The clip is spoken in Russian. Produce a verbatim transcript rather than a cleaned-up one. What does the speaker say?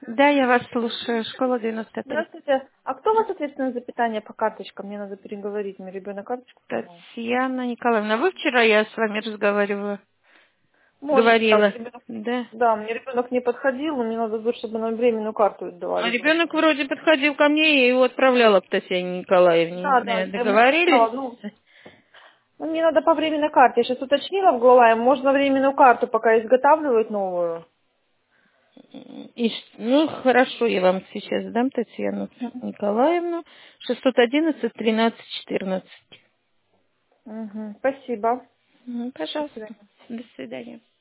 Да, я вас слушаю. Школа девяносто три. Здравствуйте. А кто у вас ответственный за питание по карточкам? Мне надо переговорить. Мне ребенок карточку сломал. Татьяна Николаевна, вы вчера я с вами разговаривала, Может, да. Мне говорила, ребенок, да? да, мне ребенок не подходил, но мне надо будет, чтобы нам временную карту А давали ребенок просто. вроде подходил ко мне, я его отправляла к Татьяне Николаевне. Да, да, Э, я ему Договорились? сказала, ну, ну, мне надо по временной карте. Я сейчас уточнила в Главае, можно временную карту пока изготавливать новую. И ш- ну, хорошо, я вам сейчас дам Татьяну Николаевну. шестьсот одиннадцать тринадцать четырнадцать. Угу. Спасибо. Ну, До пожалуйста. свидания. До свидания.